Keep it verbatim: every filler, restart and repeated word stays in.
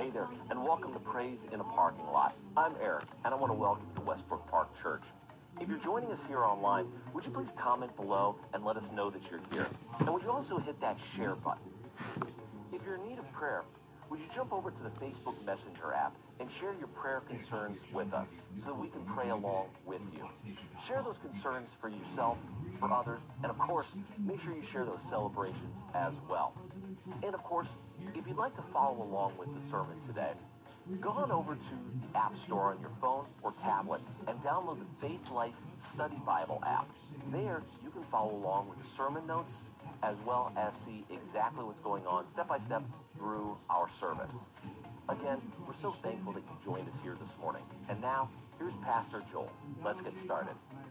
Hey there, and welcome to Praise in a Parking Lot. I'm Eric, and I want to welcome you to Westbrook Park Church. If you're joining us here online, would you please comment below and let us know that you're here? And would you also hit that share button? If you're in need of prayer, would you jump over to the Facebook Messenger app and share your prayer concerns with us so that we can pray along with you? Share those concerns for yourself, for others, and of course, make sure you share those celebrations as well. And of course, if you'd like to follow along with the sermon today, go on over to the App Store on your phone or tablet and download the Faith Life Study Bible app. There, you can follow along with the sermon notes as well as see exactly what's going on step by step through our service. Again, we're so thankful that you joined us here this morning. And now, here's Pastor Joel. Let's get started.